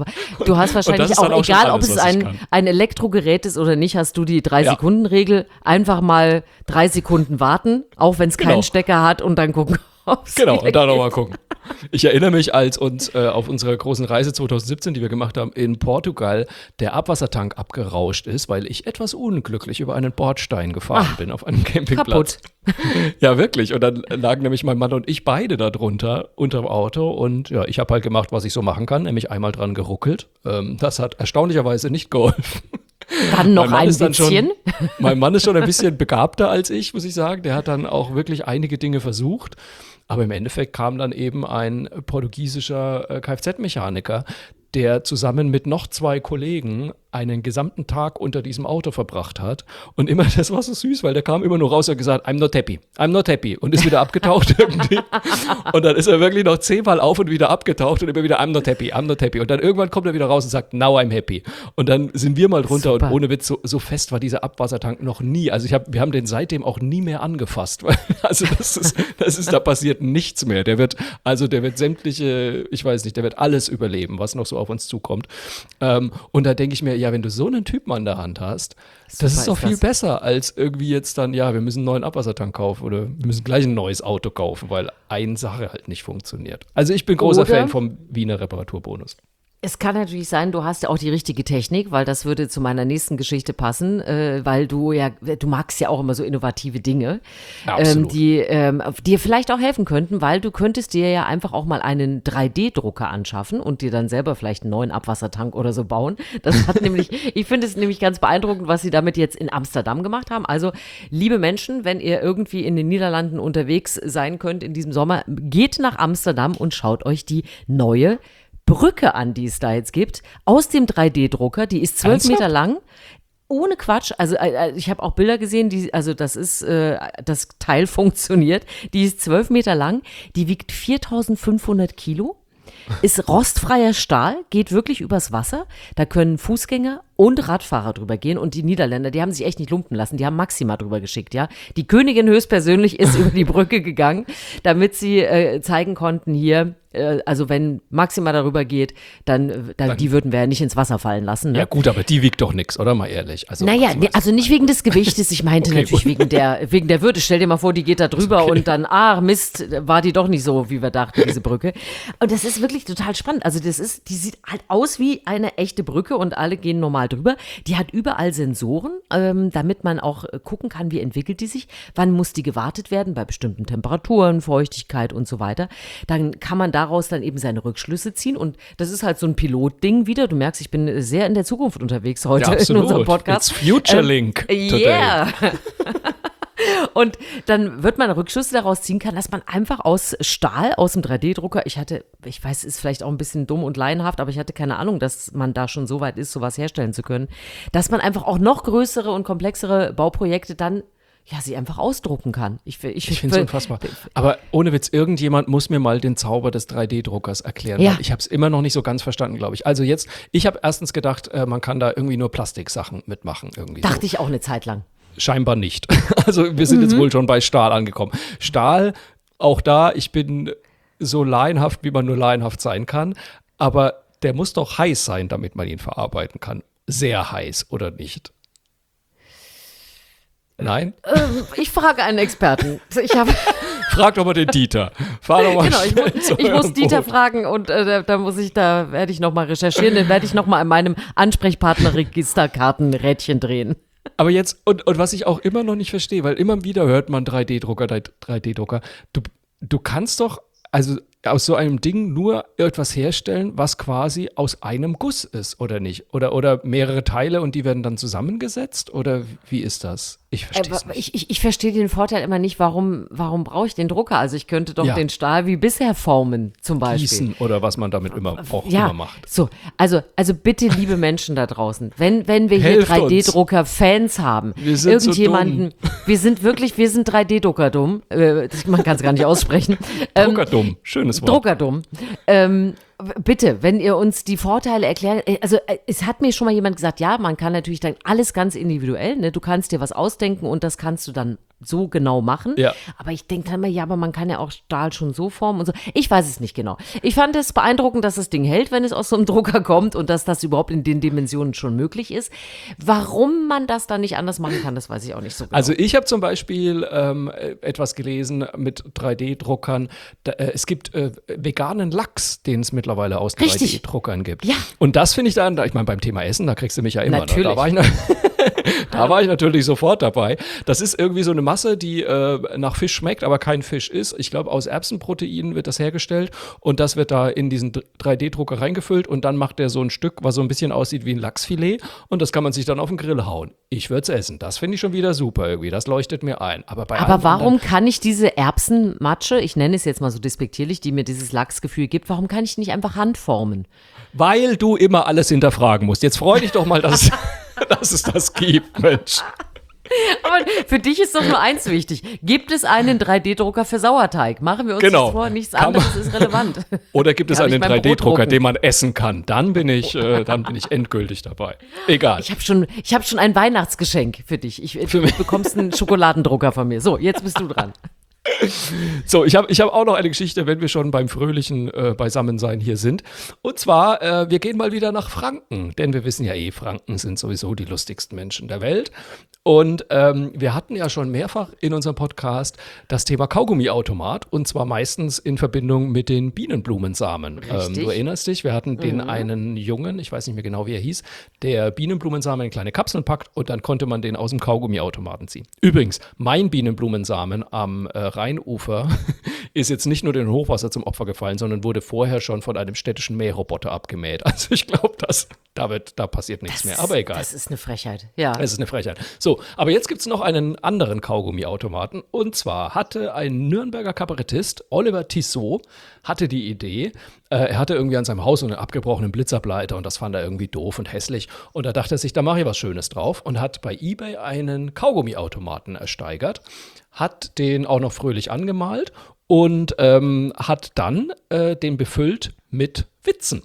Du hast wahrscheinlich auch, egal ob es ein Elektrogerät ist oder nicht, hast du die 3-Sekunden-Regel. Einfach mal 3 Sekunden warten, auch wenn es keinen Stecker hat und dann gucken, ob es Genau, und dann nochmal gucken. Ich erinnere mich, als uns auf unserer großen Reise 2017, die wir gemacht haben, in Portugal, der Abwassertank abgerauscht ist, weil ich etwas unglücklich über einen Bordstein gefahren bin auf einem Campingplatz. Kaputt. Ja, wirklich. Und dann lagen nämlich mein Mann und ich beide da drunter, unterm Auto. Und ja, ich habe halt gemacht, was ich so machen kann, nämlich einmal dran geruckelt. Das hat erstaunlicherweise nicht geholfen. Dann noch ein bisschen. Mein Mann ist schon ein bisschen begabter als ich, muss ich sagen. Der hat dann auch wirklich einige Dinge versucht. Aber im Endeffekt kam dann eben ein portugiesischer Kfz-Mechaniker, der zusammen mit noch 2 Kollegen einen gesamten Tag unter diesem Auto verbracht hat. Und immer, das war so süß, weil der kam immer nur raus und hat gesagt, I'm not happy. Und ist wieder abgetaucht irgendwie. Und dann ist er wirklich noch 10-mal auf und wieder abgetaucht und immer wieder, I'm not happy. Und dann irgendwann kommt er wieder raus und sagt, now I'm happy. Und dann sind wir mal drunter. Super. Und ohne Witz, so fest war dieser Abwassertank noch nie. Also wir haben den seitdem auch nie mehr angefasst. Also da passiert nichts mehr. Der wird sämtliche, ich weiß nicht, der wird alles überleben, was noch so auf uns zukommt. Und da denke ich mir, ja, wenn du so einen Typen an der Hand hast, das ist doch viel besser, als irgendwie jetzt dann, ja, wir müssen einen neuen Abwassertank kaufen oder wir müssen gleich ein neues Auto kaufen, weil eine Sache halt nicht funktioniert. Also ich bin großer Fan vom Wiener Reparaturbonus. Es kann natürlich sein, du hast ja auch die richtige Technik, weil das würde zu meiner nächsten Geschichte passen, weil du magst ja auch immer so innovative Dinge, die dir vielleicht auch helfen könnten, weil du könntest dir ja einfach auch mal einen 3D-Drucker anschaffen und dir dann selber vielleicht einen neuen Abwassertank oder so bauen. Das hat nämlich, ich finde es nämlich ganz beeindruckend, was sie damit jetzt in Amsterdam gemacht haben. Also, liebe Menschen, wenn ihr irgendwie in den Niederlanden unterwegs sein könnt in diesem Sommer, geht nach Amsterdam und schaut euch die neue Brücke an, die es da jetzt gibt, aus dem 3D-Drucker. Die ist 12 Meter lang. Ohne Quatsch. Also ich habe auch Bilder gesehen, das Teil funktioniert. Die ist 12 Meter lang. Die wiegt 4.500 Kilo. Ist rostfreier Stahl, geht wirklich übers Wasser. Da können Fußgänger und Radfahrer drüber gehen. Und die Niederländer, die haben sich echt nicht lumpen lassen. Die haben Maxima drüber geschickt, ja. Die Königin höchstpersönlich ist über die Brücke gegangen, damit sie zeigen konnten hier, also wenn Maxima darüber geht, dann die würden wir ja nicht ins Wasser fallen lassen. Ne? Ja gut, aber die wiegt doch nichts, oder? Mal ehrlich. Also, also nicht wegen des Gewichtes. Ich meinte natürlich wegen der Würde. Stell dir mal vor, die geht da drüber und dann, Mist, war die doch nicht so, wie wir dachten, diese Brücke. Und das ist wirklich total spannend. Also die sieht halt aus wie eine echte Brücke und alle gehen normal drüber. Die hat überall Sensoren, damit man auch gucken kann, wie entwickelt die sich, wann muss die gewartet werden, bei bestimmten Temperaturen, Feuchtigkeit und so weiter. Dann kann man daraus dann eben seine Rückschlüsse ziehen und das ist halt so ein Pilotding wieder. Du merkst, ich bin sehr in der Zukunft unterwegs heute in unserem Podcast. It's Future Link today. Yeah. Und dann wird man Rückschlüsse daraus ziehen können, dass man einfach aus Stahl, aus dem 3D-Drucker, ich weiß, ist vielleicht auch ein bisschen dumm und laienhaft, aber ich hatte keine Ahnung, dass man da schon so weit ist, sowas herstellen zu können, dass man einfach auch noch größere und komplexere Bauprojekte dann sie einfach ausdrucken kann. Ich finde es unfassbar. Aber ohne Witz, irgendjemand muss mir mal den Zauber des 3D-Druckers erklären. Ja. Weil ich habe es immer noch nicht so ganz verstanden, glaube ich. Also jetzt, ich habe erstens gedacht, man kann da irgendwie nur Plastiksachen mitmachen. Irgendwie Dachte so. ich auch eine Zeit lang. Scheinbar nicht. Also wir sind jetzt wohl schon bei Stahl angekommen. Stahl, auch da, ich bin so laienhaft, wie man nur laienhaft sein kann. Aber der muss doch heiß sein, damit man ihn verarbeiten kann. Sehr heiß, oder nicht? Nein? Ich frage einen Experten. Frag doch mal den Dieter. Fahr doch mal ich muss Dieter fragen und da werde ich nochmal recherchieren, dann werde ich nochmal an meinem Ansprechpartner-Registerkartenrädchen drehen. Aber jetzt, und was ich auch immer noch nicht verstehe, weil immer wieder hört man 3D-Drucker. Du kannst doch, also aus so einem Ding nur etwas herstellen, was quasi aus einem Guss ist, oder nicht? Oder mehrere Teile und die werden dann zusammengesetzt? Oder wie ist das? Ich verstehe es nicht. Ich verstehe den Vorteil immer nicht, warum brauche ich den Drucker? Also ich könnte doch den Stahl wie bisher formen, zum Beispiel. Gießen oder was man damit immer macht. So, also bitte, liebe Menschen da draußen, wenn wir hier Helft 3D-Drucker-Fans haben, wir sind irgendjemanden, so dumm. wir sind 3D-Drucker dumm, man kann es gar nicht aussprechen. Druckerdumm, schönes Wort. Druckerdumm. Bitte, wenn ihr uns die Vorteile erklärt, also es hat mir schon mal jemand gesagt, ja, man kann natürlich dann alles ganz individuell, ne? Du kannst dir was ausdenken und das kannst du dann so genau machen. Ja. Aber ich denke dann mal, aber man kann ja auch Stahl schon so formen und so. Ich weiß es nicht genau. Ich fand es beeindruckend, dass das Ding hält, wenn es aus so einem Drucker kommt und dass das überhaupt in den Dimensionen schon möglich ist. Warum man das dann nicht anders machen kann, das weiß ich auch nicht so genau. Also ich habe zum Beispiel etwas gelesen mit 3D-Druckern. Es gibt veganen Lachs, den es mittlerweile aus 3D-Druckern gibt. Ja. Und das finde ich dann, ich meine, beim Thema Essen, da kriegst du mich ja immer. Natürlich. Da war ich natürlich sofort dabei. Das ist irgendwie so eine Masse, die nach Fisch schmeckt, aber kein Fisch ist. Ich glaube, aus Erbsenproteinen wird das hergestellt und das wird da in diesen 3D-Drucker reingefüllt und dann macht der so ein Stück, was so ein bisschen aussieht wie ein Lachsfilet und das kann man sich dann auf den Grill hauen. Ich würde es essen. Das finde ich schon wieder super irgendwie. Das leuchtet mir ein. Aber warum kann ich diese Erbsenmatsche, ich nenne es jetzt mal so despektierlich, die mir dieses Lachsgefühl gibt, warum kann ich nicht einfach handformen? Weil du immer alles hinterfragen musst. Jetzt freu dich doch mal, dass es das gibt, Mensch. Aber für dich ist doch nur eins wichtig. Gibt es einen 3D-Drucker für Sauerteig? Machen wir uns das vor, nichts anderes ist relevant. Oder gibt es einen 3D-Drucker, den man essen kann? Dann bin ich endgültig dabei. Egal. Ich hab schon ein Weihnachtsgeschenk für dich. Du bekommst einen Schokoladendrucker von mir. So, jetzt bist du dran. So, ich hab auch noch eine Geschichte, wenn wir schon beim fröhlichen Beisammensein hier sind. Und zwar, wir gehen mal wieder nach Franken, denn wir wissen ja Franken sind sowieso die lustigsten Menschen der Welt. Und wir hatten ja schon mehrfach in unserem Podcast das Thema Kaugummiautomat und zwar meistens in Verbindung mit den Bienenblumensamen. Du erinnerst dich, wir hatten den einen Jungen, ich weiß nicht mehr genau, wie er hieß, der Bienenblumensamen in kleine Kapseln packt und dann konnte man den aus dem Kaugummiautomaten ziehen. Übrigens, mein Bienenblumensamen am Rheinufer ist jetzt nicht nur dem Hochwasser zum Opfer gefallen, sondern wurde vorher schon von einem städtischen Mähroboter abgemäht. Also ich glaube, da passiert nichts mehr, aber egal. Das ist eine Frechheit, ja. Es ist eine Frechheit. So, aber jetzt gibt es noch einen anderen Kaugummiautomaten. Und zwar hatte ein Nürnberger Kabarettist, Oliver Tissot, hatte die Idee, er hatte irgendwie an seinem Haus so einen abgebrochenen Blitzableiter und das fand er irgendwie doof und hässlich. Und da dachte er sich, da mache ich was Schönes drauf und hat bei eBay einen Kaugummiautomaten ersteigert, hat den auch noch fröhlich angemalt und hat dann den befüllt mit Witzen.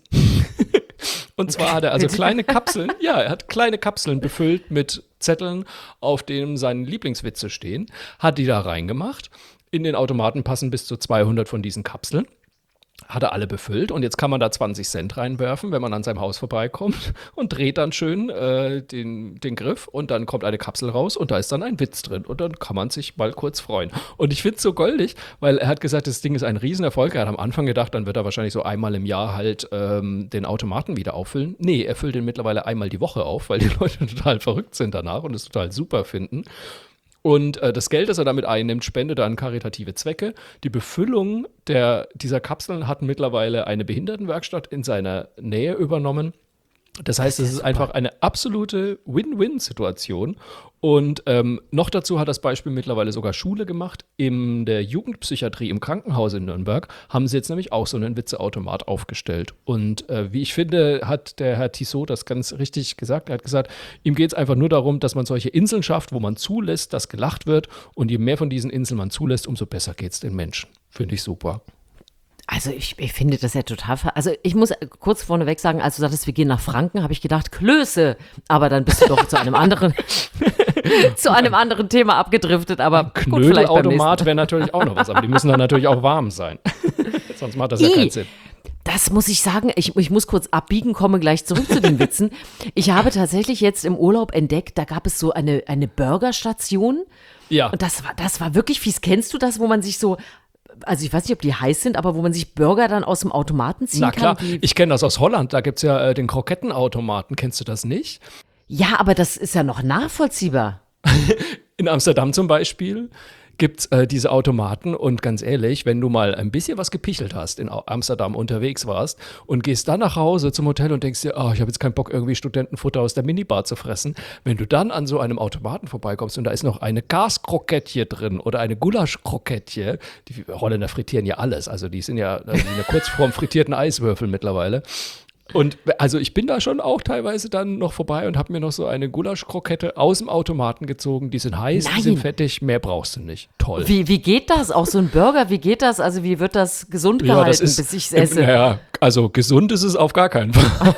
Und zwar hat er also kleine Kapseln, er hat kleine Kapseln befüllt mit Zetteln, auf denen seine Lieblingswitze stehen, hat die da reingemacht. In den Automaten passen bis zu 200 von diesen Kapseln. Hat er alle befüllt und jetzt kann man da 20 Cent reinwerfen, wenn man an seinem Haus vorbeikommt und dreht dann schön den Griff und dann kommt eine Kapsel raus und da ist dann ein Witz drin und dann kann man sich mal kurz freuen. Und ich finde es so goldig, weil er hat gesagt, das Ding ist ein Riesenerfolg. Er hat am Anfang gedacht, dann wird er wahrscheinlich so einmal im Jahr halt den Automaten wieder auffüllen. Nee, er füllt den mittlerweile einmal die Woche auf, weil die Leute total verrückt sind danach und es total super finden. Und das Geld, das er damit einnimmt, spendet er an karitative Zwecke. Die Befüllung dieser Kapseln hat mittlerweile eine Behindertenwerkstatt in seiner Nähe übernommen. Das heißt, es ist einfach eine absolute Win-Win-Situation. Und noch dazu hat das Beispiel mittlerweile sogar Schule gemacht. In der Jugendpsychiatrie im Krankenhaus in Nürnberg haben sie jetzt nämlich auch so einen Witzeautomat aufgestellt. Und wie ich finde, hat der Herr Tissot das ganz richtig gesagt. Er hat gesagt, ihm geht es einfach nur darum, dass man solche Inseln schafft, wo man zulässt, dass gelacht wird. Und je mehr von diesen Inseln man zulässt, umso besser geht es den Menschen. Finde ich super. Also ich finde das ja total, also ich muss kurz vorneweg sagen, als du sagtest, wir gehen nach Franken, habe ich gedacht, Klöße, aber dann bist du doch zu einem anderen Thema abgedriftet, aber Knödelautomat wäre natürlich auch noch was, aber die müssen dann natürlich auch warm sein, sonst macht das ja keinen Sinn. Das muss ich sagen, ich muss kurz abbiegen, komme gleich zurück zu den Witzen. Ich habe tatsächlich jetzt im Urlaub entdeckt, da gab es so eine Burgerstation. Ja. Und das war wirklich fies. Kennst du das, wo man sich so, also ich weiß nicht, ob die heiß sind, aber wo man sich Burger dann aus dem Automaten ziehen kann? Na klar, ich kenne das aus Holland, da gibt es ja den Krokettenautomaten, kennst du das nicht? Ja, aber das ist ja noch nachvollziehbar. In Amsterdam zum Beispiel gibt es diese Automaten und ganz ehrlich, wenn du mal ein bisschen was gepichelt hast, in Amsterdam unterwegs warst und gehst dann nach Hause zum Hotel und denkst dir, oh, ich habe jetzt keinen Bock, irgendwie Studentenfutter aus der Minibar zu fressen, wenn du dann an so einem Automaten vorbeikommst und da ist noch eine Gaskrokettche drin oder eine Gulaschkrokettche, die Holländer frittieren ja alles, also die sind ja eine Kurzform frittierten Eiswürfel mittlerweile. Und also ich bin da schon auch teilweise dann noch vorbei und habe mir noch so eine Gulaschkrokette aus dem Automaten gezogen. Die sind heiß, die sind fettig, mehr brauchst du nicht. Toll. Wie geht das? Auch so ein Burger, wie geht das? Also wie wird das gesund gehalten, das ist, bis ich es esse? Naja, also gesund ist es auf gar keinen Fall.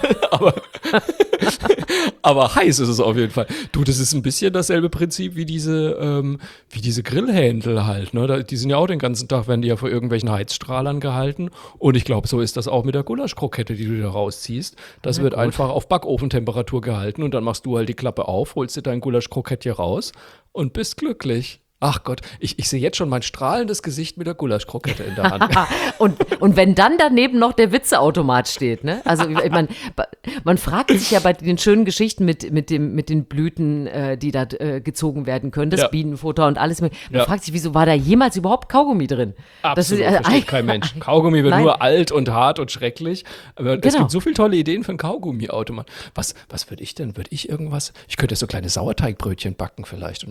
Aber heiß ist es auf jeden Fall. Du, das ist ein bisschen dasselbe Prinzip wie diese Grillhändel halt. Ne? Die sind ja auch den ganzen Tag, werden die ja vor irgendwelchen Heizstrahlern gehalten. Und ich glaube, so ist das auch mit der Gulaschkrokette, die du da rausziehst. Das wird einfach auf Backofentemperatur gehalten und dann machst du halt die Klappe auf, holst dir dein Gulaschkrokettchen raus und bist glücklich. Ach Gott, ich sehe jetzt schon mein strahlendes Gesicht mit der Gulaschkrokette in der Hand. und wenn dann daneben noch der Witzeautomat steht, ne? Also man fragt sich ja bei den schönen Geschichten mit den Blüten, die da gezogen werden können, das Bienenfutter und alles. Man fragt sich, wieso war da jemals überhaupt Kaugummi drin? Absolut, das versteht kein Mensch. Kaugummi wird nur alt und hart und schrecklich. Aber es gibt so viele tolle Ideen für einen Kaugummiautomat. Was würde ich denn? Ich könnte so kleine Sauerteigbrötchen backen vielleicht.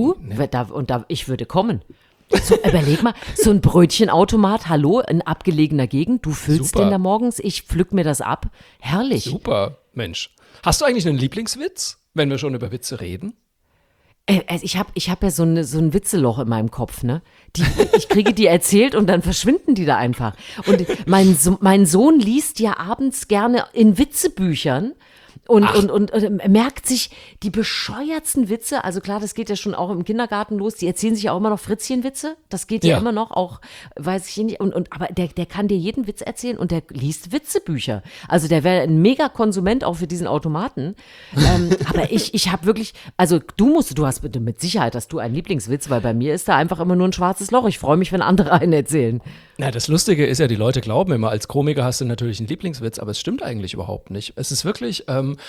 Ich würde kommen. So, überleg mal, so ein Brötchenautomat, hallo, in abgelegener Gegend, du füllst den da morgens, ich pflück mir das ab. Herrlich. Super, Mensch. Hast du eigentlich einen Lieblingswitz, wenn wir schon über Witze reden? Ich hab ja so ein Witzeloch in meinem Kopf, ne? Ich kriege die erzählt und dann verschwinden die da einfach. Und mein Sohn liest ja abends gerne in Witzebüchern. Und merkt sich die bescheuertsten Witze, also klar, das geht ja schon auch im Kindergarten los, die erzählen sich ja auch immer noch Fritzchenwitze, das geht ja immer noch, auch, weiß ich nicht, aber der kann dir jeden Witz erzählen und der liest Witzebücher, also der wäre ein Mega-Konsument auch für diesen Automaten, aber ich habe wirklich, also du hast bitte mit Sicherheit, hast du einen Lieblingswitz, weil bei mir ist da einfach immer nur ein schwarzes Loch, ich freue mich, wenn andere einen erzählen. Na, das Lustige ist ja, die Leute glauben immer, als Komiker hast du natürlich einen Lieblingswitz, aber es stimmt eigentlich überhaupt nicht. Es ist wirklich,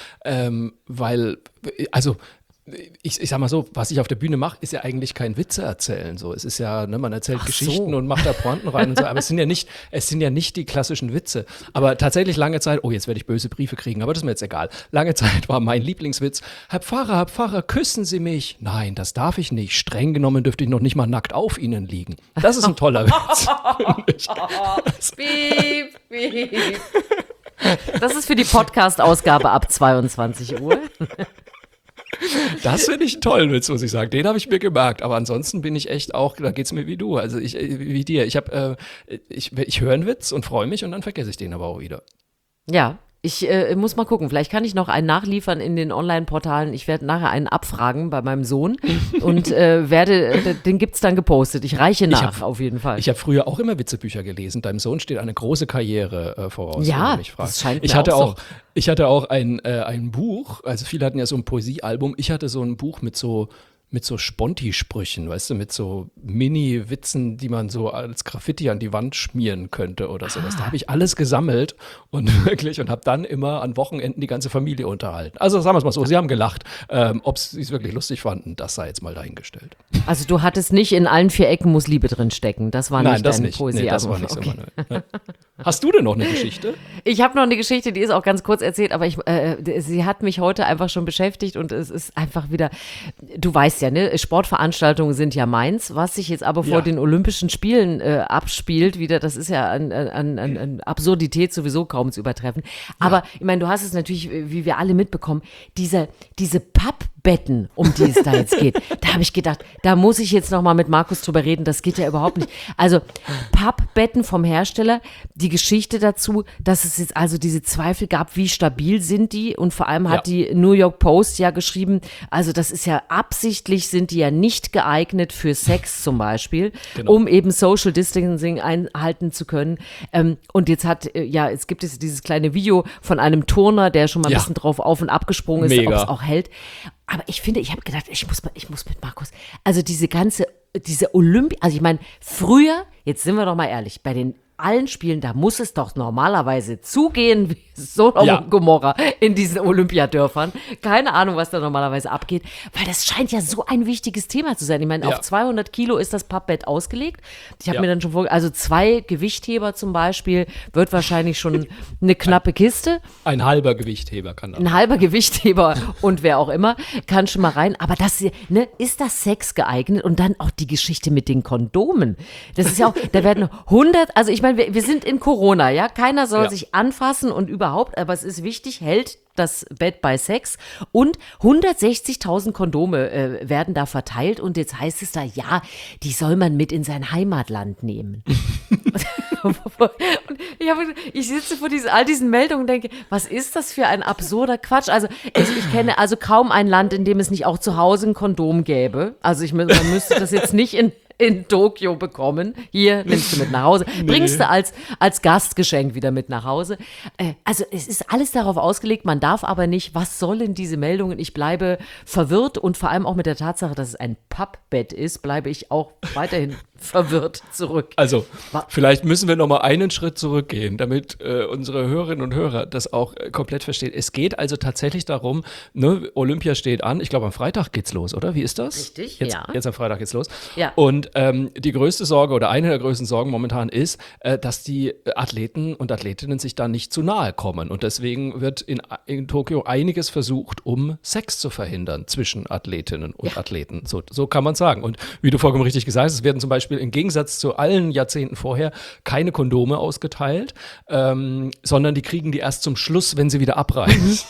weil, also ich sag mal so, was ich auf der Bühne mache, ist ja eigentlich kein Witze erzählen. So, es ist ja, ne, man erzählt Geschichten und macht da Pointen rein und so, aber es sind ja nicht die klassischen Witze. Aber tatsächlich lange Zeit, oh, jetzt werde ich böse Briefe kriegen, aber das ist mir jetzt egal. Lange Zeit war mein Lieblingswitz, Herr Pfarrer, küssen Sie mich. Nein, das darf ich nicht. Streng genommen dürfte ich noch nicht mal nackt auf Ihnen liegen. Das ist ein toller Witz. Piep, piep. Das ist für die Podcast-Ausgabe ab 22 Uhr. Das finde ich einen tollen Witz, muss ich sagen. Den habe ich mir gemerkt. Aber ansonsten bin ich echt auch, da geht es mir wie du. Also wie dir. Ich höre einen Witz und freue mich und dann vergesse ich den aber auch wieder. Ja. Ich muss mal gucken, vielleicht kann ich noch einen nachliefern in den Online-Portalen. Ich werde nachher einen abfragen bei meinem Sohn und den gibt es dann gepostet. Ich reiche nach, auf jeden Fall. Ich habe früher auch immer Witzebücher gelesen. Deinem Sohn steht eine große Karriere voraus. Ja, das scheint mir auch so. Ich hatte auch ein Buch, also viele hatten ja so ein Poesiealbum. Ich hatte so ein Buch mit so Sponti-Sprüchen, weißt du, mit so Mini-Witzen, die man so als Graffiti an die Wand schmieren könnte oder sowas. Da habe ich alles gesammelt und habe dann immer an Wochenenden die ganze Familie unterhalten. Also sagen wir es mal so, sie haben gelacht. Ob sie es wirklich lustig fanden, das sei jetzt mal dahingestellt. Also du hattest nicht in allen 4 Ecken muss Liebe drin stecken, das war nicht dein Poesiealbum. Nein, das war nicht so. Hast du denn noch eine Geschichte? Ich habe noch eine Geschichte, die ist auch ganz kurz erzählt, aber sie hat mich heute einfach schon beschäftigt und es ist einfach wieder, du weißt ja, ne, Sportveranstaltungen sind ja meins, was sich jetzt aber vor den Olympischen Spielen abspielt, wieder, das ist ja an Absurdität sowieso kaum zu übertreffen. Aber ich meine, du hast es natürlich, wie wir alle mitbekommen, diese Pappbetten, um die es da jetzt geht, da habe ich gedacht, da muss ich jetzt nochmal mit Markus drüber reden, das geht ja überhaupt nicht. Also Pappbetten vom Hersteller, die Geschichte dazu, dass es jetzt also diese Zweifel gab, wie stabil sind die, und vor allem hat die New York Post ja geschrieben, also das ist ja absichtlich, sind die ja nicht geeignet für Sex zum Beispiel, um eben Social Distancing einhalten zu können. Und jetzt es gibt dieses kleine Video von einem Turner, der schon mal ein bisschen drauf auf und abgesprungen ist, ob es auch hält. Aber ich habe gedacht, ich muss mit Markus, also diese also ich meine, früher, jetzt sind wir doch mal ehrlich, bei den allen Spielen, da muss es doch normalerweise zugehen wie Sodom und Gomorra in diesen Olympiadörfern. Keine Ahnung, was da normalerweise abgeht, weil das scheint ja so ein wichtiges Thema zu sein. Ich meine, auf 200 Kilo ist das Pappbett ausgelegt. Ich habe mir dann schon also 2 Gewichtheber zum Beispiel, wird wahrscheinlich schon eine knappe Kiste. Ein halber Gewichtheber kann das. Ein halber Gewichtheber und wer auch immer, kann schon mal rein. Aber ist das Sex geeignet? Und dann auch die Geschichte mit den Kondomen. Das ist ja auch, da werden 100, also ich meine, wir sind in Corona, ja, keiner soll sich anfassen und überhaupt, aber es ist wichtig, hält das Bett bei Sex, und 160.000 Kondome werden da verteilt, und jetzt heißt es da, die soll man mit in sein Heimatland nehmen. Und ich sitze vor all diesen Meldungen und denke, was ist das für ein absurder Quatsch? Also ich kenne also kaum ein Land, in dem es nicht auch zu Hause ein Kondom gäbe. Also man müsste das jetzt nicht in Tokio bekommen. Hier, nimmst du mit nach Hause. Bringst du als Gastgeschenk wieder mit nach Hause. Also es ist alles darauf ausgelegt, man darf aber nicht. Was sollen diese Meldungen? Ich bleibe verwirrt, und vor allem auch mit der Tatsache, dass es ein Pappbett ist, bleibe ich auch weiterhin verwirrt zurück. Also, vielleicht müssen wir noch mal einen Schritt zurückgehen, damit unsere Hörerinnen und Hörer das auch komplett verstehen. Es geht also tatsächlich darum, ne, Olympia steht an. Ich glaube, am Freitag geht's los, oder? Wie ist das? Richtig, Jetzt am Freitag geht's los. Ja. Und die größte Sorge oder eine der größten Sorgen momentan ist, dass die Athleten und Athletinnen sich da nicht zu nahe kommen. Und deswegen wird in Tokio einiges versucht, um Sex zu verhindern zwischen Athletinnen und Athleten. So kann man sagen. Und wie du vollkommen richtig gesagt hast, es werden zum Beispiel im Gegensatz zu allen Jahrzehnten vorher keine Kondome ausgeteilt, sondern die kriegen die erst zum Schluss, wenn sie wieder abreißen.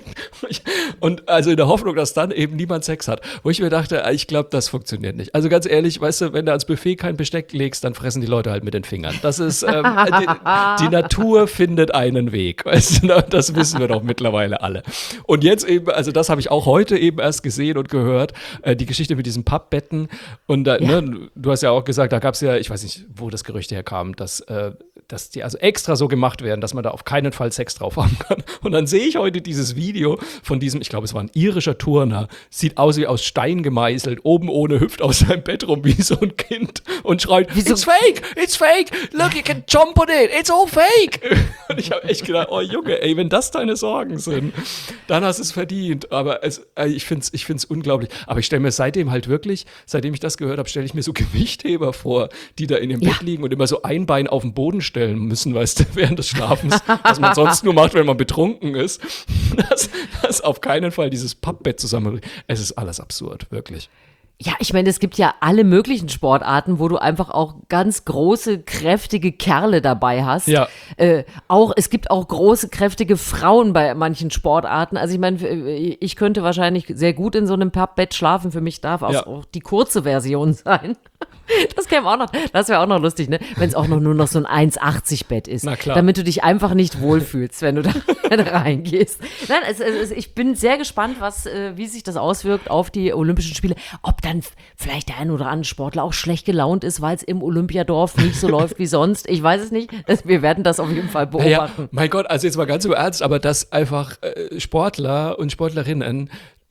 Und also in der Hoffnung, dass dann eben niemand Sex hat. Wo ich mir dachte, ich glaube, das funktioniert nicht. Also ganz ehrlich, weißt du, wenn du ans Buffet kein Besteck legst, dann fressen die Leute halt mit den Fingern. Das ist, die Natur findet einen Weg. Weißt du, das wissen wir doch mittlerweile alle. Und jetzt eben, also das habe ich auch heute eben erst gesehen und gehört, die Geschichte mit diesen Pappbetten. Und ne, du hast ja auch gesagt, da gab es ja, ich weiß nicht, wo das Gerücht herkam, dass die also extra so gemacht werden, dass man da auf keinen Fall Sex drauf haben kann. Und dann sehe ich heute dieses Video von diesem, ich glaube, es war ein irischer Turner, sieht aus wie aus Stein gemeißelt, oben ohne, hüpft aus seinem Bett rum wie so ein Kind und schreit, it's fake, look, you can jump on it, it's all fake. Und ich habe echt gedacht, oh Junge, ey, wenn das deine Sorgen sind, dann hast du es verdient. Aber ich find's unglaublich. Aber ich stelle mir seitdem ich das gehört habe, stelle ich mir so Gewichtheber vor, die da in dem Bett liegen und immer so ein Bein auf den Boden stellen müssen, weißt du, während des Schlafens, was man sonst nur macht, wenn man betrunken ist. Das auf keinen Fall dieses Pappbett zusammen. Es ist alles absurd, wirklich. Ja, ich meine, es gibt ja alle möglichen Sportarten, wo du einfach auch ganz große, kräftige Kerle dabei hast. Ja. Es gibt auch große, kräftige Frauen bei manchen Sportarten. Also ich meine, ich könnte wahrscheinlich sehr gut in so einem Pappbett schlafen. Für mich darf auch die kurze Version sein. Das käme auch noch, das wäre auch noch lustig, ne? Wenn es auch nur noch so ein 1,80 Bett ist. Na klar. Damit du dich einfach nicht wohlfühlst, wenn du da reingehst. Nein, ich bin sehr gespannt, wie sich das auswirkt auf die Olympischen Spiele. Ob dann vielleicht der ein oder andere Sportler auch schlecht gelaunt ist, weil es im Olympiadorf nicht so läuft wie sonst. Ich weiß es nicht. Wir werden das auf jeden Fall beobachten. Ja, mein Gott, also jetzt mal ganz im Ernst, aber dass einfach Sportler und Sportlerinnen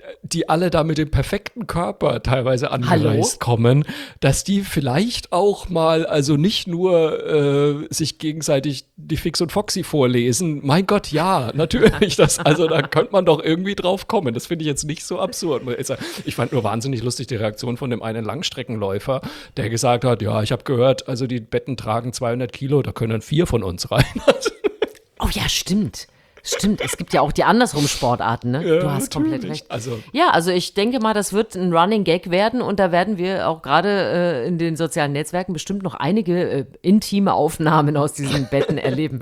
die alle da mit dem perfekten Körper teilweise angereist kommen, dass die vielleicht auch mal, also nicht nur sich gegenseitig die Fix und Foxy vorlesen. Mein Gott, ja, natürlich. Da könnte man doch irgendwie drauf kommen. Das finde ich jetzt nicht so absurd. Ich fand nur wahnsinnig lustig die Reaktion von dem einen Langstreckenläufer, der gesagt hat, ja, ich habe gehört, also die Betten tragen 200 Kilo, da können 4 von uns rein. Oh ja, stimmt. Stimmt, es gibt ja auch die andersrum Sportarten, ne? Ja, du hast komplett recht. Also ich denke mal, das wird ein Running Gag werden und da werden wir auch gerade in den sozialen Netzwerken bestimmt noch einige intime Aufnahmen aus diesen Betten erleben.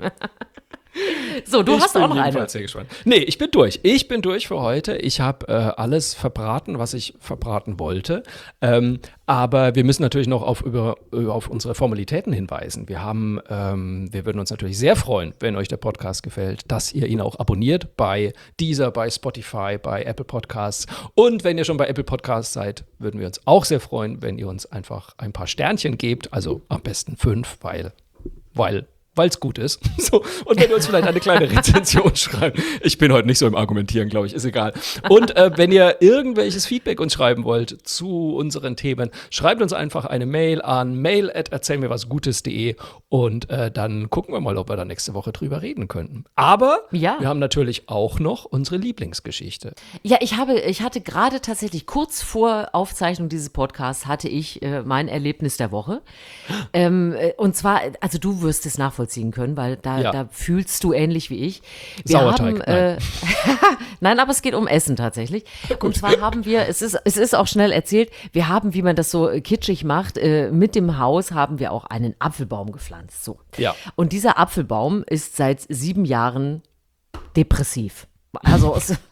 So, du hast auch noch eine. Sehr gespannt. Nee, ich bin durch. Ich bin durch für heute. Ich habe alles verbraten, was ich verbraten wollte. Aber wir müssen natürlich noch auf unsere Formalitäten hinweisen. Wir würden uns natürlich sehr freuen, wenn euch der Podcast gefällt, dass ihr ihn auch abonniert bei Deezer, bei Spotify, bei Apple Podcasts. Und wenn ihr schon bei Apple Podcasts seid, würden wir uns auch sehr freuen, wenn ihr uns einfach ein paar Sternchen gebt. Also am besten 5, weil es gut ist. So, und wenn ihr uns vielleicht eine kleine Rezension schreibt. Ich bin heute nicht so im Argumentieren, glaube ich, ist egal. Und wenn ihr irgendwelches Feedback uns schreiben wollt zu unseren Themen, schreibt uns einfach eine Mail an mail@erzählmirwasgutes.de und dann gucken wir mal, ob wir da nächste Woche drüber reden könnten. Aber wir haben natürlich auch noch unsere Lieblingsgeschichte. Ja, ich hatte gerade tatsächlich kurz vor Aufzeichnung dieses Podcasts hatte ich mein Erlebnis der Woche. Und zwar, also du wirst es nachvollziehen können, weil da fühlst du ähnlich wie ich. Sauerteig. Nein, aber es geht um Essen tatsächlich. Und zwar haben wir, es ist auch schnell erzählt, wir haben, wie man das so kitschig macht, mit dem Haus haben wir auch einen Apfelbaum gepflanzt. So. Ja. Und dieser Apfelbaum ist seit 7 Jahren depressiv. Also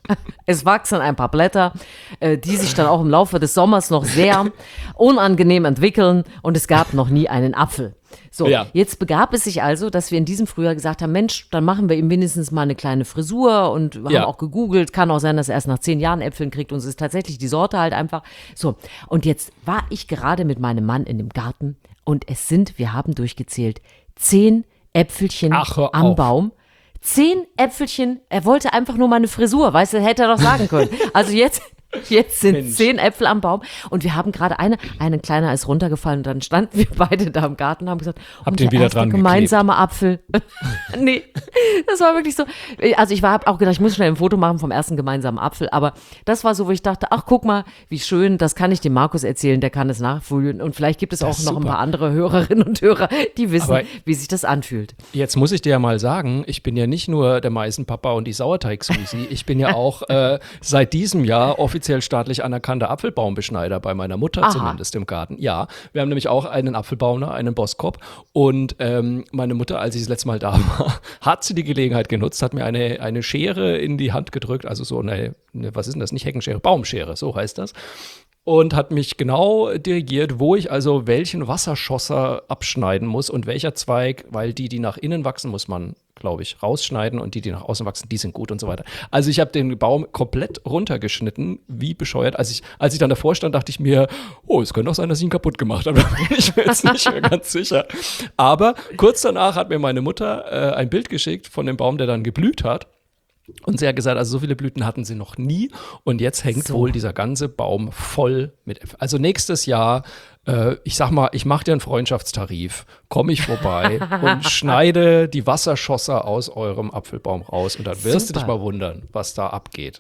es wachsen ein paar Blätter, die sich dann auch im Laufe des Sommers noch sehr unangenehm entwickeln und es gab noch nie einen Apfel. So, Jetzt begab es sich also, dass wir in diesem Frühjahr gesagt haben, Mensch, dann machen wir ihm wenigstens mal eine kleine Frisur und haben auch gegoogelt, kann auch sein, dass er erst nach 10 Jahren Äpfeln kriegt und es ist tatsächlich die Sorte halt einfach. So, und jetzt war ich gerade mit meinem Mann in dem Garten und wir haben durchgezählt, 10 Äpfelchen am Baum. 10 Äpfelchen, er wollte einfach nur mal eine Frisur, weißt du, hätte er doch sagen können. Also jetzt sind 10 Äpfel am Baum und wir haben gerade einen kleiner ist runtergefallen und dann standen wir beide da im Garten und haben gesagt, habt ihr wieder dran gemeinsame Apfel. Nee, das war wirklich so. Also ich habe auch gedacht, ich muss schnell ein Foto machen vom ersten gemeinsamen Apfel, aber das war so, wo ich dachte, ach guck mal, wie schön, das kann ich dem Markus erzählen, der kann es nachfühlen und vielleicht gibt es auch noch ein paar andere Hörerinnen und Hörer, die wissen, wie sich das anfühlt. Jetzt muss ich dir ja mal sagen, ich bin ja nicht nur der Meisenpapa und die Sauerteig-Susi, ich bin ja auch seit diesem Jahr offiziell staatlich anerkannter Apfelbaumbeschneider bei meiner Mutter zumindest im Garten. Ja, wir haben nämlich auch einen Apfelbaum, einen Boskop und meine Mutter, als ich das letzte Mal da war, hat sie die Gelegenheit genutzt, hat mir eine Schere in die Hand gedrückt, also so eine was ist denn das, nicht Heckenschere, Baumschere, so heißt das. Und hat mich genau dirigiert, wo ich also welchen Wasserschosser abschneiden muss und welcher Zweig, weil die nach innen wachsen, muss man, glaube ich, rausschneiden und die nach außen wachsen, die sind gut und so weiter. Also ich habe den Baum komplett runtergeschnitten, wie bescheuert. Als ich dann davor stand, dachte ich mir, es könnte auch sein, dass ich ihn kaputt gemacht habe. Da bin ich mir jetzt nicht mehr ganz sicher. Aber kurz danach hat mir meine Mutter ein Bild geschickt von dem Baum, der dann geblüht hat. Und sie hat gesagt, also so viele Blüten hatten sie noch nie und jetzt hängt wohl dieser ganze Baum voll mit Äpfeln. Also nächstes Jahr, ich sag mal, ich mache dir einen Freundschaftstarif, komme ich vorbei und schneide die Wasserschosser aus eurem Apfelbaum raus und dann wirst du dich mal wundern, was da abgeht.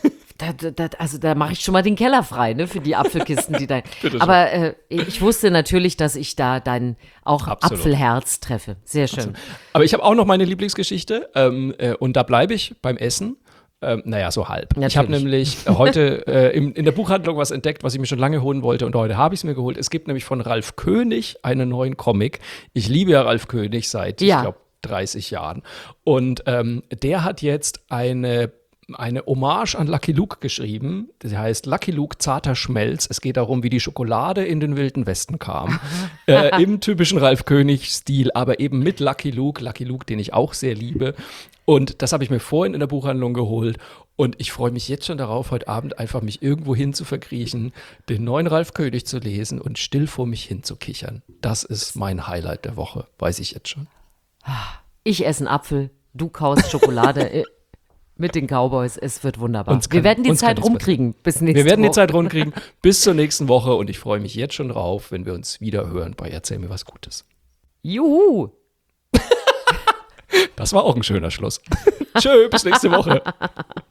Da mache ich schon mal den Keller frei, ne, für die Apfelkisten, die da. Aber ich wusste natürlich, dass ich da dein Apfelherz treffe. Sehr schön. Absolut. Aber ich habe auch noch meine Lieblingsgeschichte und da bleibe ich beim Essen. So halb. Natürlich. Ich habe nämlich heute in der Buchhandlung was entdeckt, was ich mir schon lange holen wollte und heute habe ich es mir geholt. Es gibt nämlich von Ralf König einen neuen Comic. Ich liebe ja Ralf König seit, ich glaube, 30 Jahren. Und der hat jetzt eine Hommage an Lucky Luke geschrieben. Das heißt Lucky Luke, zarter Schmelz. Es geht darum, wie die Schokolade in den Wilden Westen kam. Im typischen Ralf König-Stil, aber eben mit Lucky Luke, den ich auch sehr liebe. Und das habe ich mir vorhin in der Buchhandlung geholt. Und ich freue mich jetzt schon darauf, heute Abend einfach mich irgendwo hin zu verkriechen, den neuen Ralf König zu lesen und still vor mich hin zu kichern. Das ist mein Highlight der Woche, weiß ich jetzt schon. Ich esse einen Apfel, du kaust Schokolade. Mit den Cowboys, es wird wunderbar. Wir werden die Zeit rumkriegen bis nächste Woche. Wir werden die Zeit rumkriegen bis zur nächsten Woche und ich freue mich jetzt schon drauf, wenn wir uns wieder hören bei Erzähl mir was Gutes. Juhu! Das war auch ein schöner Schluss. Tschö, bis nächste Woche.